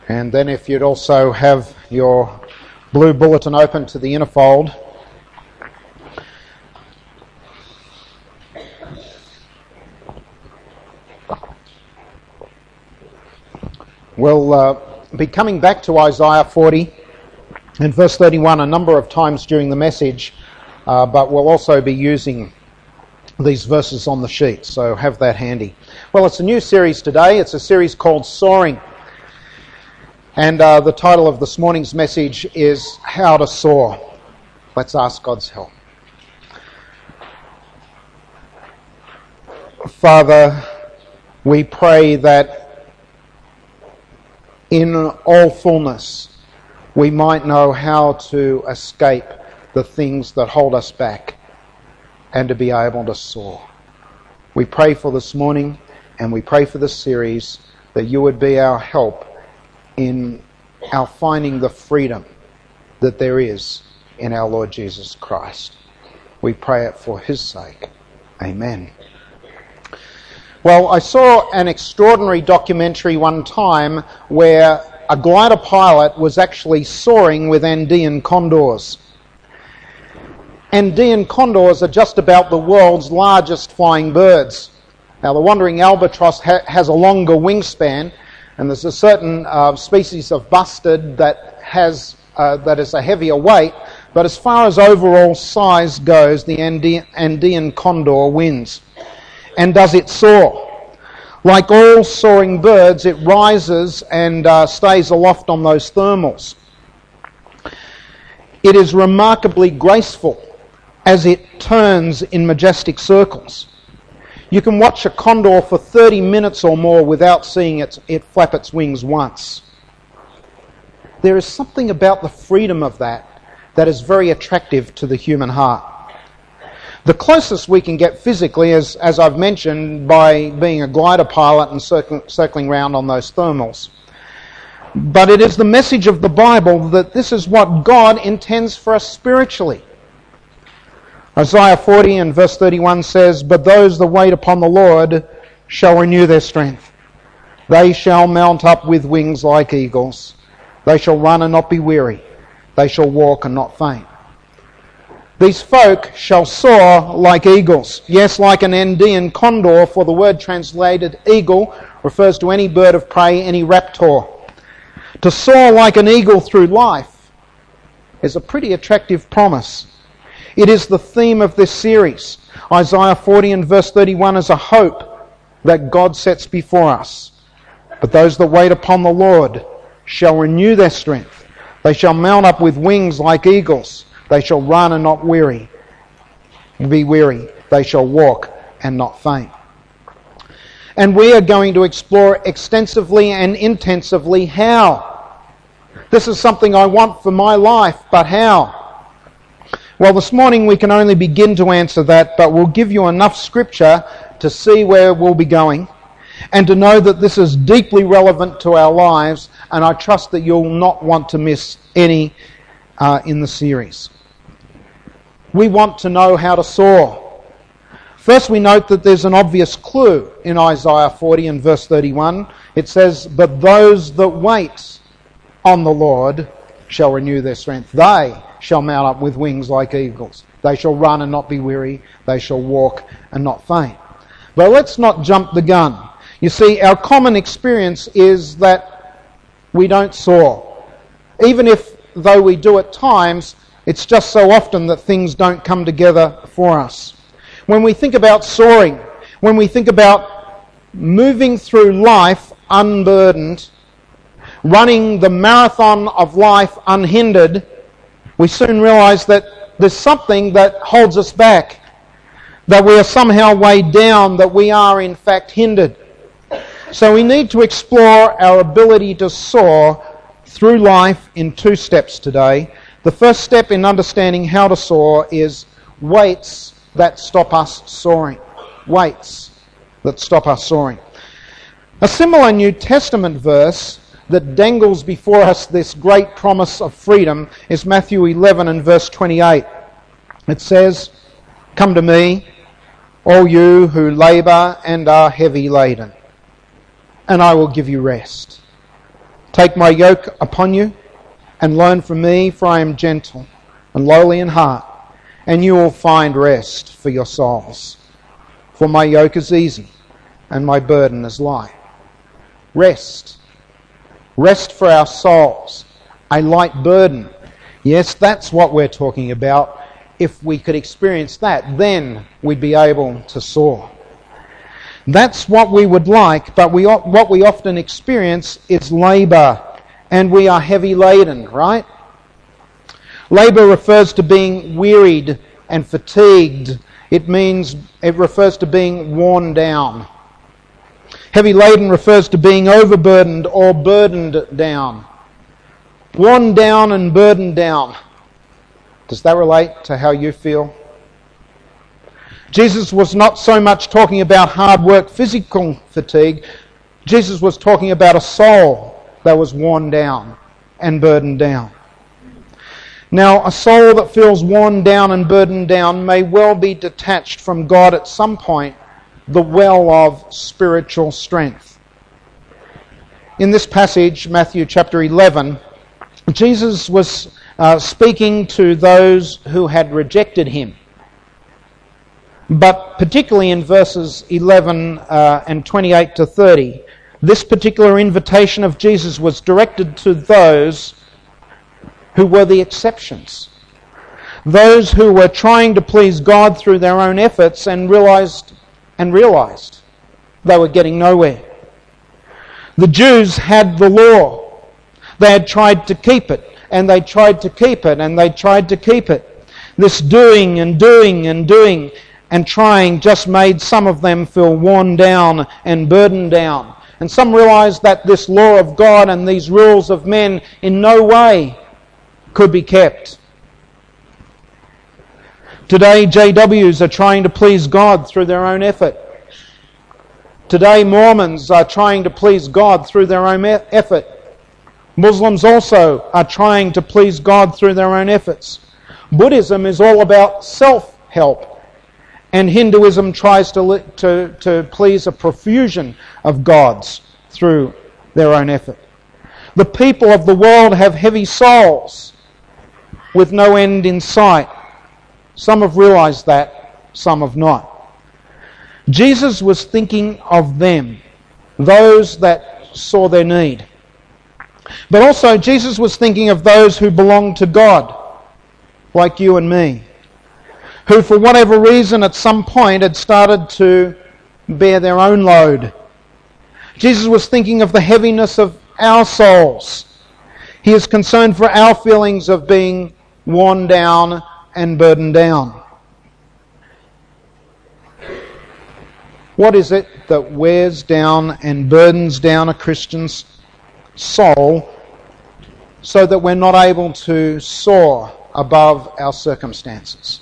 And then if you'd also have your blue bulletin open to the inner fold. We'll be coming back to Isaiah 40 and verse 31 a number of times during the message, but we'll also be using these verses on the sheet, so have that handy. Well, it's a new series today. It's a series called Soaring. And the title of this morning's message is How to Soar. Let's ask God's help. Father, we pray that in all fullness we might know how to escape the things that hold us back and to be able to soar. We pray for this morning and we pray for this series that you would be our help in our finding the freedom that there is in our Lord Jesus Christ. We pray it for his sake. Amen. Well, I saw an extraordinary documentary one time where a glider pilot was actually soaring with Andean condors. Andean condors are just about the world's largest flying birds. Now, the wandering albatross has a longer wingspan, and there's a certain species of bustard that is a heavier weight, but as far as overall size goes, the Andean condor wins. And does it soar? Like all soaring birds, it rises and stays aloft on those thermals. It is remarkably graceful as it turns in majestic circles. You can watch a condor for 30 minutes or more without seeing it flap its wings once. There is something about the freedom of that is very attractive to the human heart. The closest we can get physically is, as I've mentioned, by being a glider pilot and circling around on those thermals. But it is the message of the Bible that this is what God intends for us spiritually. Isaiah 40 and verse 31 says, "But those that wait upon the Lord shall renew their strength. They shall mount up with wings like eagles. They shall run and not be weary. They shall walk and not faint." These folk shall soar like eagles. Yes, like an Andean condor, for the word translated eagle refers to any bird of prey, any raptor. To soar like an eagle through life is a pretty attractive promise. It is the theme of this series. Isaiah 40 and verse 31 is a hope that God sets before us. But those that wait upon the Lord shall renew their strength. They shall mount up with wings like eagles. They shall run and not be weary. They shall walk and not faint. And we are going to explore extensively and intensively how. This is something I want for my life, but how? Well, this morning we can only begin to answer that, but we'll give you enough scripture to see where we'll be going and to know that this is deeply relevant to our lives, and I trust that you'll not want to miss any in the series. We want to know how to soar. First, we note that there's an obvious clue in Isaiah 40 and verse 31. It says, "But those that wait on the Lord shall renew their strength. They shall mount up with wings like eagles. They shall run and not be weary. They shall walk and not faint." But let's not jump the gun. You see, our common experience is that we don't soar. Even though we do at times, it's just so often that things don't come together for us. When we think about soaring, when we think about moving through life unburdened, running the marathon of life unhindered, we soon realize that there's something that holds us back, that we are somehow weighed down, that we are in fact hindered. So we need to explore our ability to soar through life in two steps today. The first step in understanding how to soar is weights that stop us soaring. Weights that stop us soaring. A similar New Testament verse that dangles before us this great promise of freedom is Matthew 11 and verse 28. It says, "Come to me, all you who labour and are heavy laden, and I will give you rest." Take my yoke upon you and learn from me, for I am gentle and lowly in heart, and you will find rest for your souls. For my yoke is easy and my burden is light. Rest. Rest for our souls. A light burden. Yes, that's what we're talking about. If we could experience that, then we'd be able to soar. That's what we would like, but what we often experience is labour, and we are heavy laden, right? Labour refers to being wearied and fatigued. It refers to being worn down. Heavy laden refers to being overburdened or burdened down. Worn down and burdened down. Does that relate to how you feel? Jesus was not so much talking about hard work, physical fatigue. Jesus was talking about a soul that was worn down and burdened down. Now, a soul that feels worn down and burdened down may well be detached from God at some point, the well of spiritual strength. In this passage, Matthew chapter 11, Jesus was speaking to those who had rejected him. But particularly in verses 11 and 28 to 30, this particular invitation of Jesus was directed to those who were the exceptions. Those who were trying to please God through their own efforts and realized they were getting nowhere. The Jews had the law. They had tried to keep it, and they tried to keep it, and they tried to keep it. This doing and doing and doing and trying just made some of them feel worn down and burdened down. And some realized that this law of God and these rules of men in no way could be kept. Today, JWs are trying to please God through their own effort. Today, Mormons are trying to please God through their own effort. Muslims also are trying to please God through their own efforts. Buddhism is all about self-help, and Hinduism tries to please a profusion of gods through their own effort. The people of the world have heavy souls with no end in sight. Some have realized that, some have not. Jesus was thinking of them, those that saw their need. But also Jesus was thinking of those who belong to God, like you and me, who for whatever reason at some point had started to bear their own load. Jesus was thinking of the heaviness of our souls. He is concerned for our feelings of being worn down and burdened down. What is it that wears down and burdens down a Christian's soul so that we're not able to soar above our circumstances?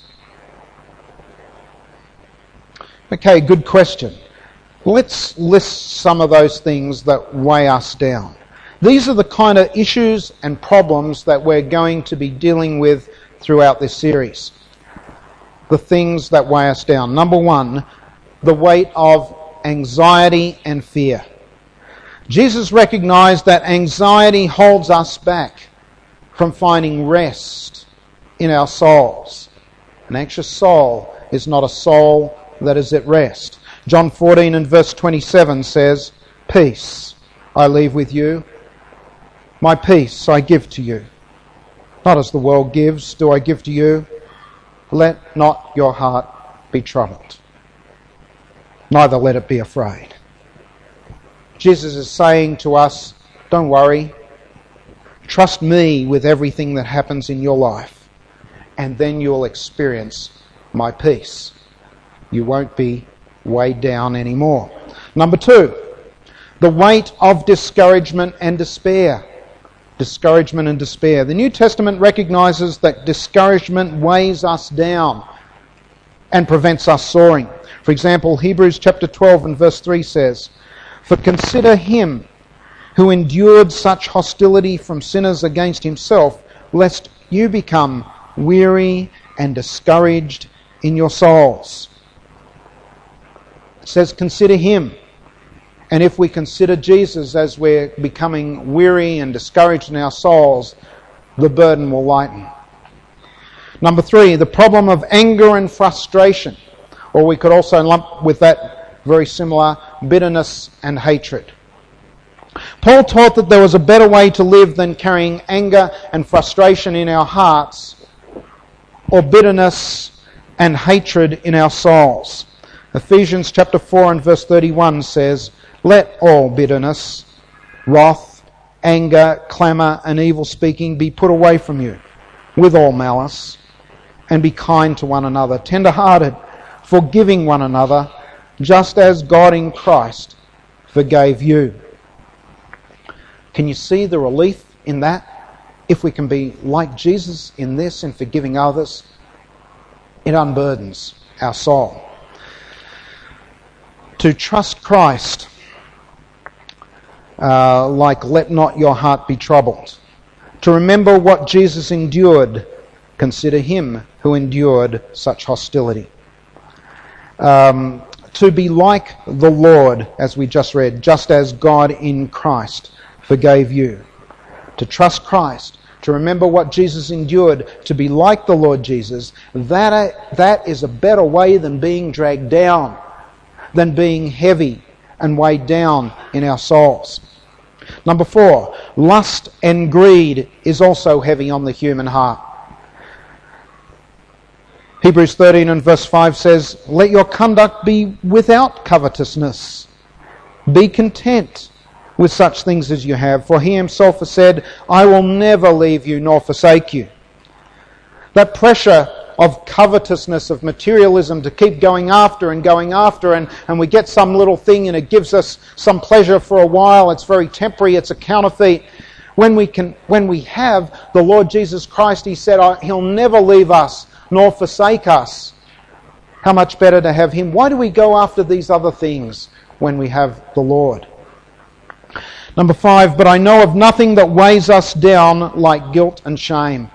Okay, good question. Let's list some of those things that weigh us down. These are the kind of issues and problems that we're going to be dealing with throughout this series. The things that weigh us down. Number one, the weight of anxiety and fear. Jesus recognized that anxiety holds us back from finding rest in our souls. An anxious soul is not a soul that is at rest. John 14 and verse 27 says, "Peace I leave with you, my peace I give to you. Not as the world gives, do I give to you. Let not your heart be troubled, neither let it be afraid." Jesus is saying to us, don't worry. Trust me with everything that happens in your life, and then you'll experience my peace. You won't be weighed down anymore. Number two, the weight of discouragement and despair. Discouragement and despair. The New Testament recognizes that discouragement weighs us down and prevents us soaring. For example, Hebrews chapter 12 and verse 3 says, "For consider him who endured such hostility from sinners against himself, lest you become weary and discouraged in your souls." It says, consider him. And if we consider Jesus as we're becoming weary and discouraged in our souls, the burden will lighten. Number 3, the problem of anger and frustration. Or we could also lump with that very similar, bitterness and hatred. Paul taught that there was a better way to live than carrying anger and frustration in our hearts, or bitterness and hatred in our souls. Ephesians chapter 4 and verse 31 says, "Let all bitterness, wrath, anger, clamour and evil speaking be put away from you, with all malice, and be kind to one another, tender-hearted, forgiving one another, just as God in Christ forgave you." Can you see the relief in that? If we can be like Jesus in this, in forgiving others, it unburdens our soul. To trust Christ, like let not your heart be troubled. To remember what Jesus endured, consider him who endured such hostility. To be like the Lord, as we just read, just as God in Christ forgave you. To trust Christ, to remember what Jesus endured, to be like the Lord Jesus, that is a better way than being dragged down, than being heavy and weighed down in our souls. Number 4, lust and greed is also heavy on the human heart. Hebrews 13 and verse 5 says, "Let your conduct be without covetousness. Be content with such things as you have, for he himself has said, I will never leave you nor forsake you." That pressure of covetousness, of materialism, to keep going after, and we get some little thing and it gives us some pleasure for a while. It's very temporary, it's a counterfeit. When we have the Lord Jesus Christ, he said, he'll never leave us nor forsake us. How much better to have him? Why do we go after these other things when we have the Lord? Number 5, but I know of nothing that weighs us down like guilt and shame.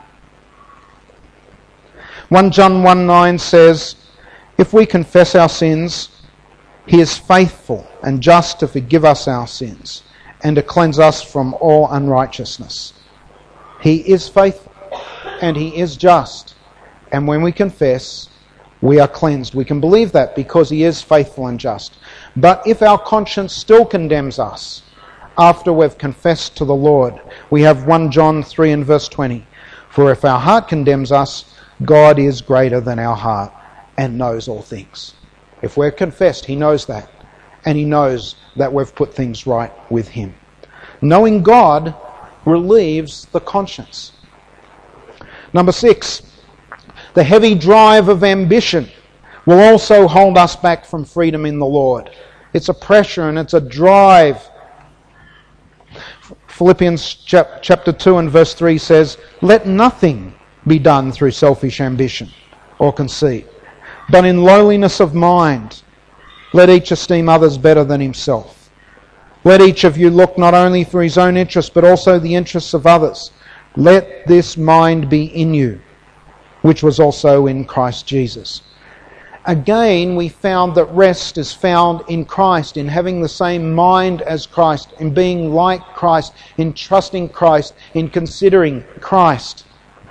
1 John 1:9 says, "If we confess our sins, he is faithful and just to forgive us our sins and to cleanse us from all unrighteousness." He is faithful and he is just. And when we confess, we are cleansed. We can believe that because he is faithful and just. But if our conscience still condemns us after we've confessed to the Lord, we have 1 John 3 and verse 20. "For if our heart condemns us, God is greater than our heart and knows all things." If we're confessed, he knows that. And he knows that we've put things right with him. Knowing God relieves the conscience. Number 6, the heavy drive of ambition will also hold us back from freedom in the Lord. It's a pressure and it's a drive. Philippians chapter 2 and verse 3 says, "Let nothing be done through selfish ambition or conceit, but in lowliness of mind, let each esteem others better than himself. Let each of you look not only for his own interests, but also the interests of others. Let this mind be in you, which was also in Christ Jesus." Again, we found that rest is found in Christ, in having the same mind as Christ, in being like Christ, in trusting Christ, in considering Christ.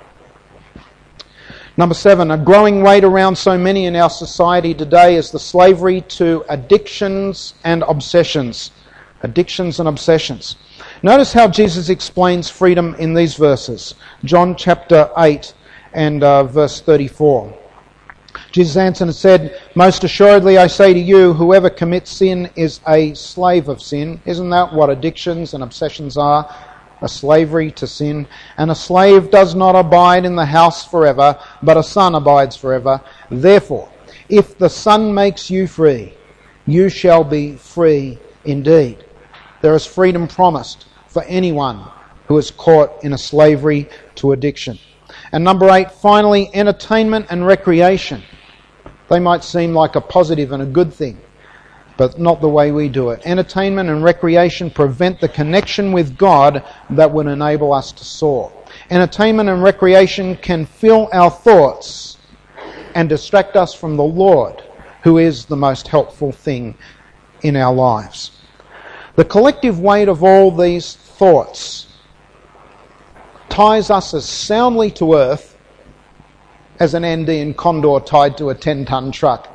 Number 7, a growing weight around so many in our society today is the slavery to addictions and obsessions. Addictions and obsessions. Notice how Jesus explains freedom in these verses. John chapter 8 and verse 34. Jesus answered and said, "Most assuredly I say to you, whoever commits sin is a slave of sin." Isn't that what addictions and obsessions are? A slavery to sin. "And a slave does not abide in the house forever, but a son abides forever. Therefore, if the Son makes you free, you shall be free indeed." There is freedom promised for anyone who is caught in a slavery to addiction. And number 8, finally, entertainment and recreation. They might seem like a positive and a good thing, but not the way we do it. Entertainment and recreation prevent the connection with God that would enable us to soar. Entertainment and recreation can fill our thoughts and distract us from the Lord, who is the most helpful thing in our lives. The collective weight of all these thoughts ties us as soundly to earth as an Andean condor tied to a 10-ton truck.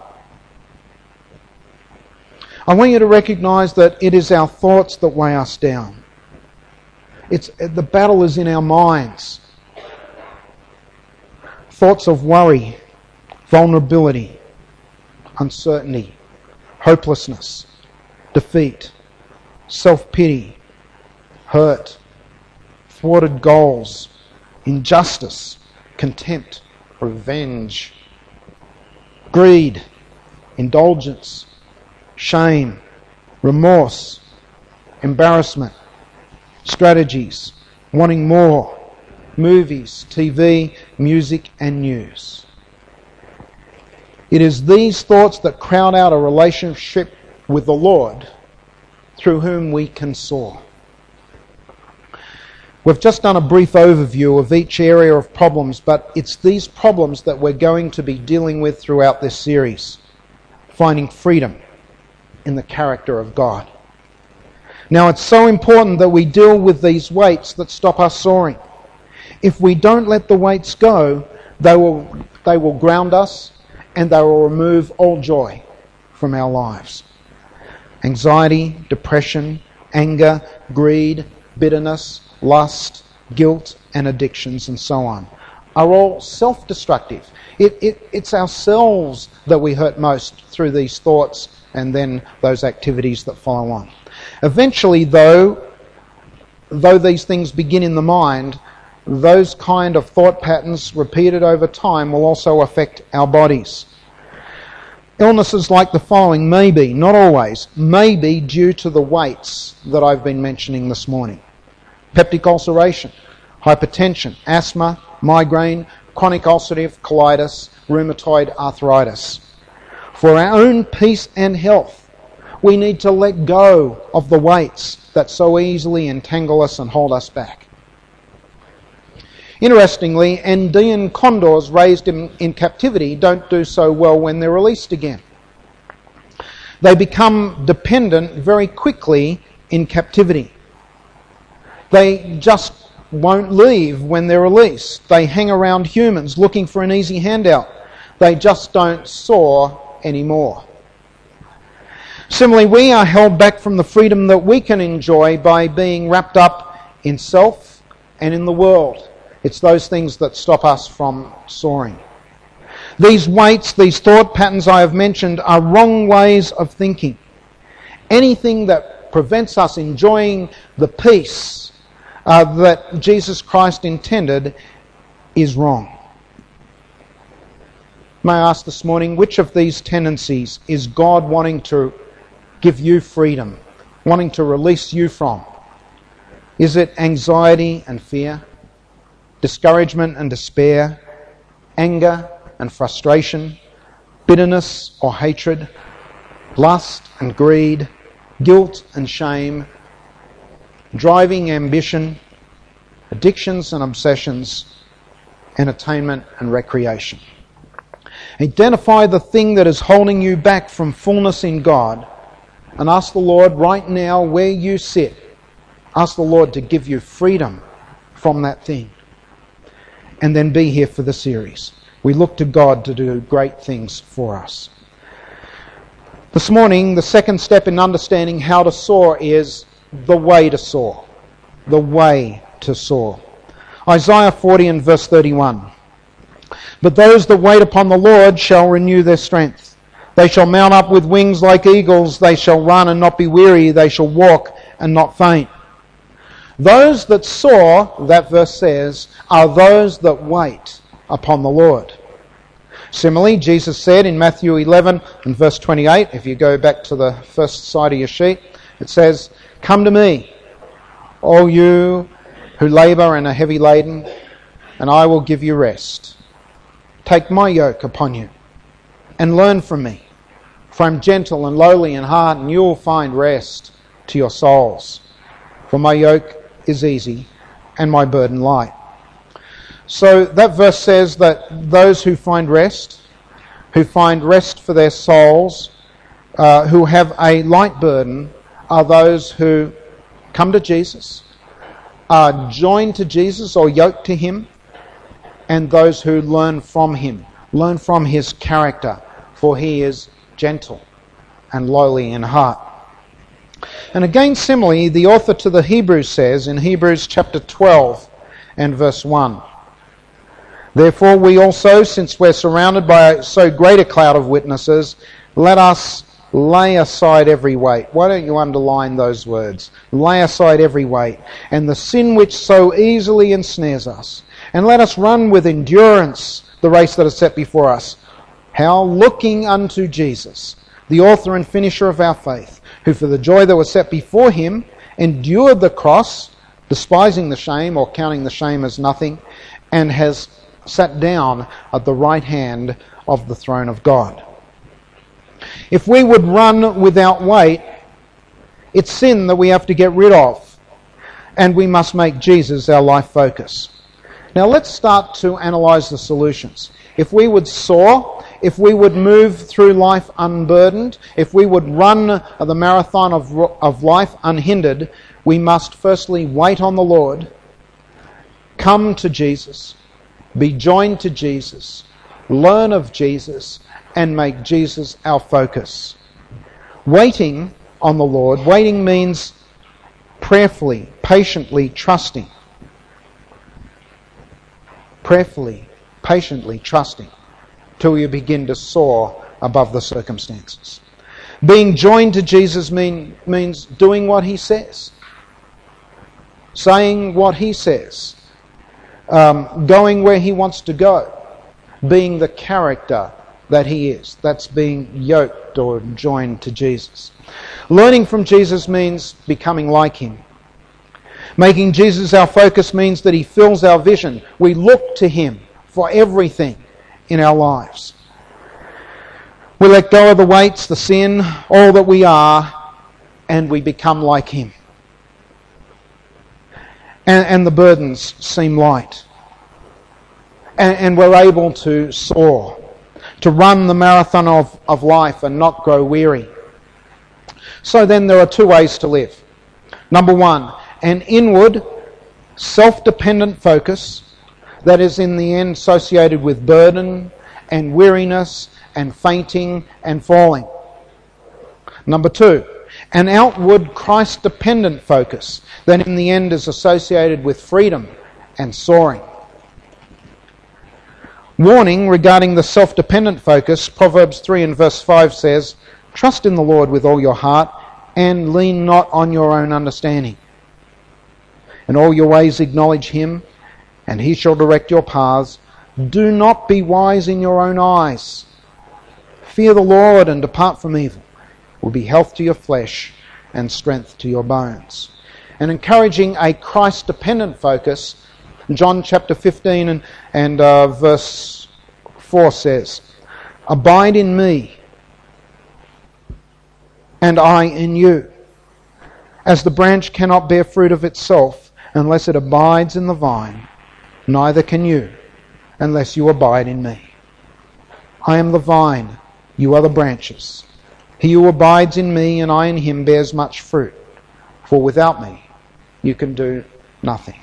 I want you to recognise that it is our thoughts that weigh us down. The battle is in our minds. Thoughts of worry, vulnerability, uncertainty, hopelessness, defeat, self-pity, hurt, thwarted goals, injustice, contempt, revenge, greed, indulgence, shame, remorse, embarrassment, strategies, wanting more, movies, TV, music and news. It is these thoughts that crowd out a relationship with the Lord through whom we can soar. We've just done a brief overview of each area of problems, but it's these problems that we're going to be dealing with throughout this series, finding freedom in the character of God. Now, it's so important that we deal with these weights that stop us soaring. If we don't let the weights go, they will ground us and they will remove all joy from our lives. Anxiety, depression, anger, greed, bitterness, lust, guilt and addictions and so on are all self-destructive. It's ourselves that we hurt most through these thoughts and then those activities that follow on. Eventually, though these things begin in the mind, those kind of thought patterns repeated over time will also affect our bodies. Illnesses like the following may be, not always, may be due to the weights that I've been mentioning this morning. Peptic ulceration, hypertension, asthma, migraine, chronic ulcerative colitis, rheumatoid arthritis. For our own peace and health, we need to let go of the weights that so easily entangle us and hold us back. Interestingly, Andean condors raised in captivity don't do so well when they're released again. They become dependent very quickly in captivity. They just won't leave when they're released. They hang around humans looking for an easy handout. They just don't soar anymore. Similarly, we are held back from the freedom that we can enjoy by being wrapped up in self and in the world. It's those things that stop us from soaring. These weights, these thought patterns I have mentioned are wrong ways of thinking. Anything that prevents us enjoying the peace that Jesus Christ intended is wrong. May I ask this morning, which of these tendencies is God wanting to give you freedom, wanting to release you from? Is it anxiety and fear, discouragement and despair, anger and frustration, bitterness or hatred, lust and greed, guilt and shame, driving ambition, addictions and obsessions, entertainment and recreation? Identify the thing that is holding you back from fullness in God and ask the Lord right now where you sit. Ask the Lord to give you freedom from that thing. And then be here for the series. We look to God to do great things for us. This morning, the second step in understanding how to soar is the way to soar. The way to soar. Isaiah 40 and verse 31. But those that wait upon the Lord shall renew their strength. They shall mount up with wings like eagles. They shall run and not be weary. They shall walk and not faint. Those that soar, that verse says, are those that wait upon the Lord. Similarly, Jesus said in Matthew 11 and verse 28, if you go back to the first side of your sheet, it says, "Come to me, all you who labour and are heavy laden, and I will give you rest. Take my yoke upon you and learn from me, for I am gentle and lowly in heart, and you will find rest to your souls. For my yoke is easy and my burden light." So that verse says that those who find rest for their souls, who have a light burden, are those who come to Jesus, are joined to Jesus or yoked to him, and those who learn from him, learn from his character, for he is gentle and lowly in heart. And again, similarly, the author to the Hebrews says in Hebrews chapter 12 and verse 1, "Therefore we also, since we're surrounded by so great a cloud of witnesses, let us lay aside every weight." Why don't you underline those words? Lay aside every weight, and the sin which so easily ensnares us. And let us run with endurance the race that is set before us. How? Looking unto Jesus, the author and finisher of our faith, who for the joy that was set before him endured the cross, despising the shame, or counting the shame as nothing, and has sat down at the right hand of the throne of God. If we would run without weight, it's sin that we have to get rid of, and we must make Jesus our life focus. Now let's start to analyse the solutions. If we would soar, if we would move through life unburdened, if we would run the marathon of life unhindered, we must firstly wait on the Lord, come to Jesus, be joined to Jesus, learn of Jesus, and make Jesus our focus. Waiting on the Lord, waiting means prayerfully, patiently trusting. Prayerfully, patiently trusting till you begin to soar above the circumstances. Being joined to Jesus means doing what he says, saying what he says, going where he wants to go, being the character that he is. That's being yoked or joined to Jesus. Learning from Jesus means becoming like him. Making Jesus our focus means that he fills our vision. We look to him for everything in our lives. We let go of the weights, the sin, all that we are, and we become like him. And the burdens seem light. And we're able to soar, to run the marathon of life and not grow weary. So then there are two ways to live. Number one, an inward, self-dependent focus that is in the end associated with burden and weariness and fainting and falling. Number two, an outward, Christ-dependent focus that in the end is associated with freedom and soaring. Warning regarding the self-dependent focus, Proverbs 3 and verse 5 says, "Trust in the Lord with all your heart and lean not on your own understanding. In all your ways acknowledge him, and he shall direct your paths. Do not be wise in your own eyes. Fear the Lord and depart from evil. It will be health to your flesh and strength to your bones." And encouraging a Christ-dependent focus, John chapter 15 and verse 4 says, "Abide in me, and I in you. As the branch cannot bear fruit of itself unless it abides in the vine, neither can you unless you abide in me. I am the vine, you are the branches. He who abides in me and I in him bears much fruit, for without me you can do nothing."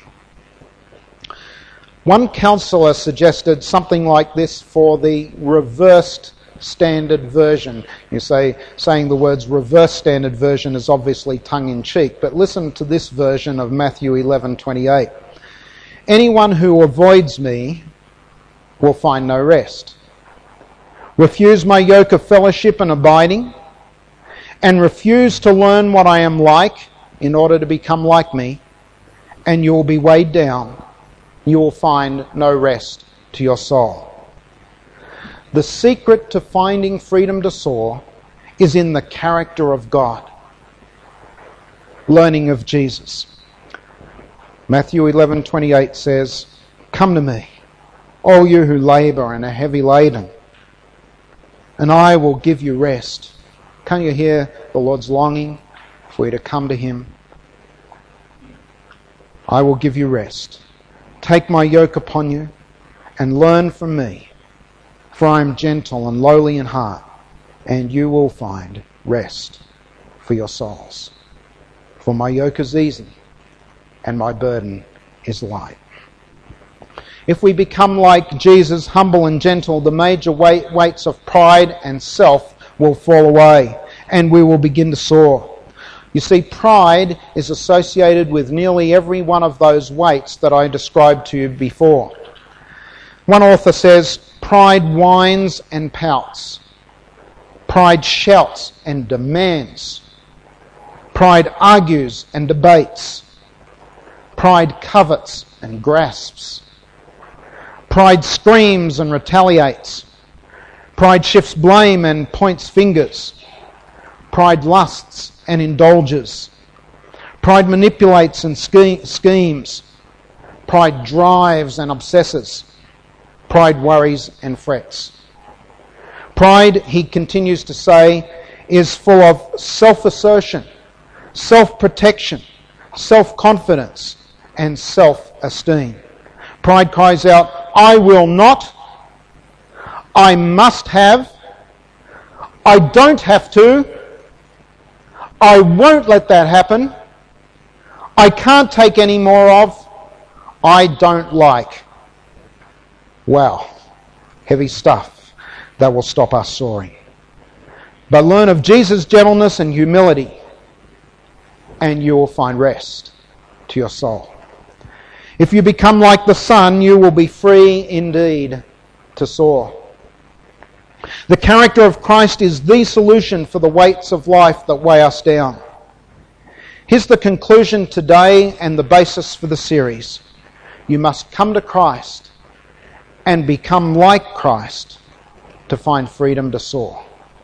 One counsellor suggested something like this for the reversed standard version. You saying the words reverse standard version is obviously tongue-in-cheek, but listen to this version of Matthew 11:28. "Anyone who avoids me will find no rest. Refuse my yoke of fellowship and abiding, and refuse to learn what I am like in order to become like me, and you will be weighed down. You will find no rest to your soul." The secret to finding freedom to soar is in the character of God. Learning of Jesus. Matthew 11:28 says, "Come to me, all you who labour and are heavy laden, and I will give you rest." Can't you hear the Lord's longing for you to come to him? "I will give you rest. Take my yoke upon you and learn from me, for I am gentle and lowly in heart, and you will find rest for your souls." For my yoke is easy and my burden is light. If we become like Jesus, humble and gentle, the major weights of pride and self will fall away and we will begin to soar. You see, pride is associated with nearly every one of those weights that I described to you before. One author says, pride whines and pouts. Pride shouts and demands. Pride argues and debates. Pride covets and grasps. Pride screams and retaliates. Pride shifts blame and points fingers. Pride lusts and indulges. Pride manipulates and schemes. Pride drives and obsesses. Pride worries and frets. Pride, he continues to say, is full of self-assertion, self-protection, self-confidence, and self-esteem. Pride cries out, I will not, I must have, I don't have to, I won't let that happen, I can't take any more of, I don't like. Wow, heavy stuff that will stop us soaring. But learn of Jesus' gentleness and humility, and you will find rest to your soul. If you become like the Son, you will be free indeed to soar. The character of Christ is the solution for the weights of life that weigh us down. Here's the conclusion today and the basis for the series. You must come to Christ and become like Christ to find freedom to soar.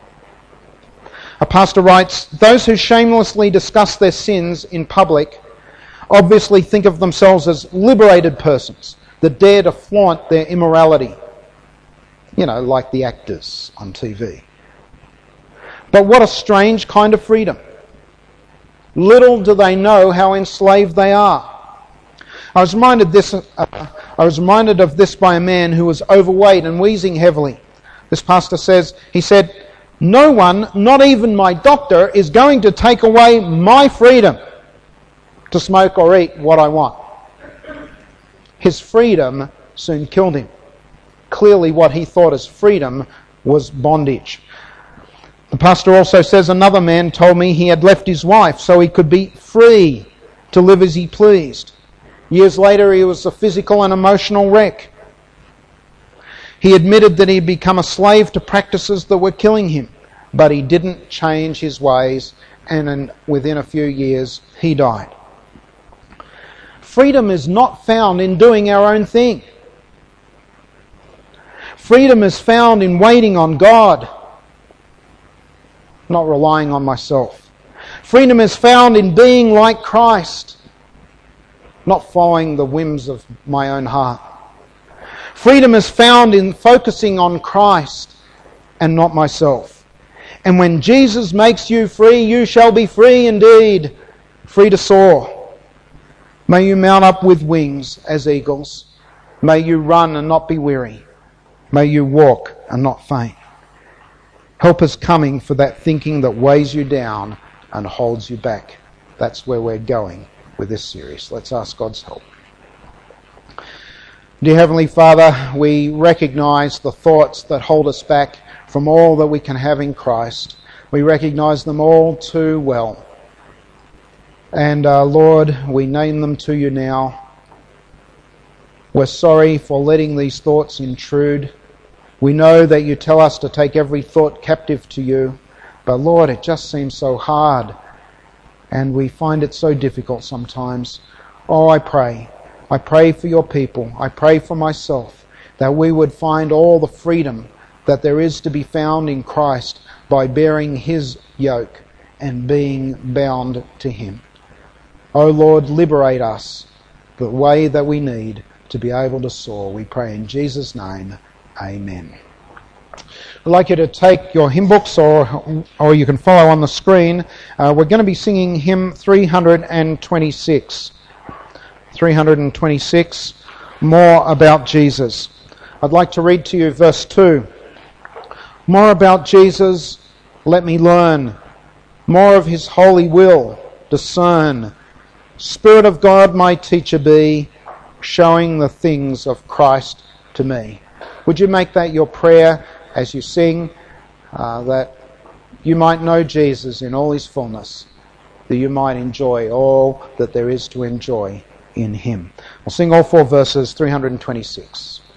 A pastor writes, those who shamelessly discuss their sins in public obviously think of themselves as liberated persons that dare to flaunt their immorality. You know, like the actors on TV. But what a strange kind of freedom. Little do they know how enslaved they are. I was reminded of this by a man who was overweight and wheezing heavily. This pastor says, he said, no one, not even my doctor, is going to take away my freedom to smoke or eat what I want. His freedom soon killed him. Clearly what he thought as freedom was bondage. The pastor also says, another man told me he had left his wife so he could be free to live as he pleased. Years later he was a physical and emotional wreck. He admitted that he had become a slave to practices that were killing him, but he didn't change his ways, and within a few years he died. Freedom is not found in doing our own thing. Freedom is found in waiting on God, not relying on myself. Freedom is found in being like Christ, not following the whims of my own heart. Freedom is found in focusing on Christ and not myself. And when Jesus makes you free, you shall be free indeed, free to soar. May you mount up with wings as eagles. May you run and not be weary. May you walk and not faint. Help is coming for that thinking that weighs you down and holds you back. That's where we're going with this series. Let's ask God's help. Dear Heavenly Father, we recognise the thoughts that hold us back from all that we can have in Christ. We recognise them all too well. And Lord, we name them to you now. We're sorry for letting these thoughts intrude. We know that you tell us to take every thought captive to you. But Lord, it just seems so hard. And we find it so difficult sometimes. Oh, I pray for your people. I pray for myself that we would find all the freedom that there is to be found in Christ by bearing his yoke and being bound to him. Oh Lord, liberate us the way that we need to be able to soar. We pray in Jesus' name. Amen. I'd like you to take your hymn books or you can follow on the screen. We're going to be singing hymn 326. 326, More About Jesus. I'd like to read to you verse 2. More about Jesus, let me learn. More of his holy will discern. Spirit of God, my teacher be, showing the things of Christ to me. Would you make that your prayer as you sing, that you might know Jesus in all his fullness, that you might enjoy all that there is to enjoy in him. I'll sing all 4 verses, 326.